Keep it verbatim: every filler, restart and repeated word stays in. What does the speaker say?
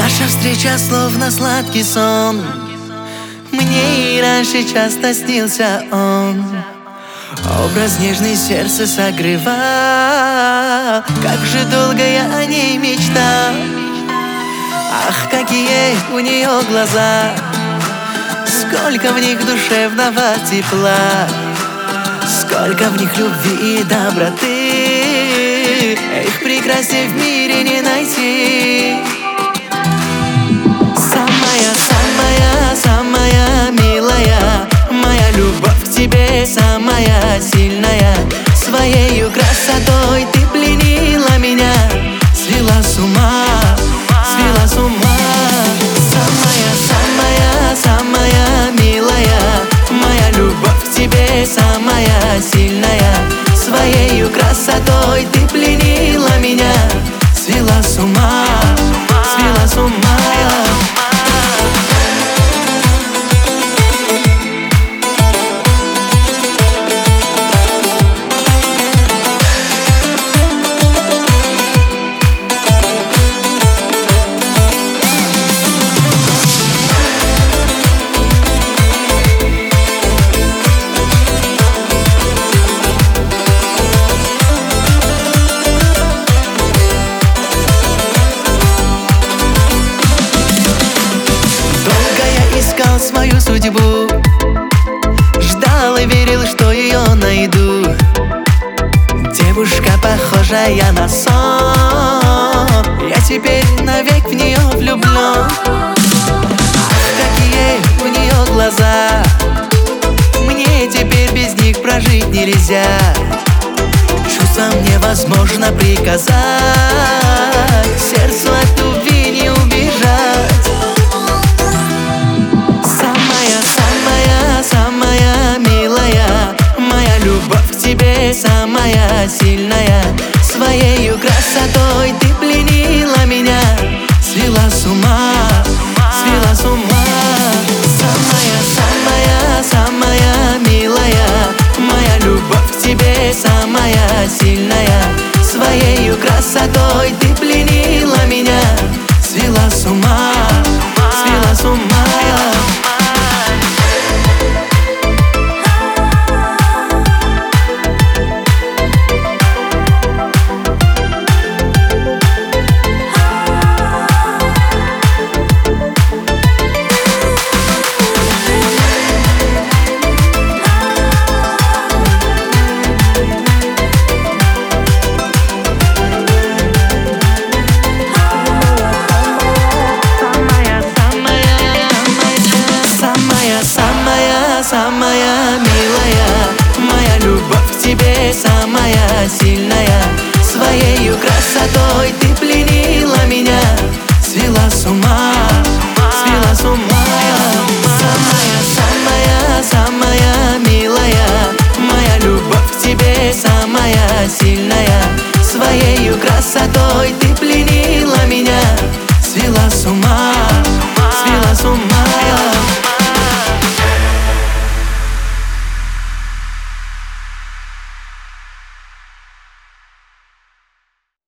Наша встреча словно сладкий сон. Мне и раньше часто снился он. Образ нежный сердце согревал. Как же долго я о ней мечтал. Ах, какие у нее глаза, сколько в них душевного тепла, сколько в них любви и доброты. Их прекрасней в мире не найти. Самая, самая, самая милая, моя любовь к тебе самая сильная. Своею красотой ты пленила меня, свела с ума, свела с ума. Самая, самая, самая милая, моя любовь к тебе самая сильная. Своею красотой ты пленила меня, свела с ума, свела с ума. Искал свою судьбу, ждал и верил, что ее найду. Девушка, похожая на сон, я теперь навек в нее влюблен. Ах, какие у нее глаза, мне теперь без них прожить нельзя. Чувствам невозможно приказать, сердцу от любви не убежать. Самая милая, моя любовь к тебе самая сильная. Своею красотой ты пленила меня, свела с ума, свела с ума. Самая, самая, самая милая, моя любовь к тебе самая сильная. Своею красотой ты пленила меня, свела с ума, свела с ума. Самая милая, моя любовь к тебе самая сильная. Своею красотой ты пленила меня, свела с ума, свела с ума. Самая, самая, самая милая, моя любовь к тебе самая сильная. Своею красотой ты пленила меня, свела с ума, свела с ума.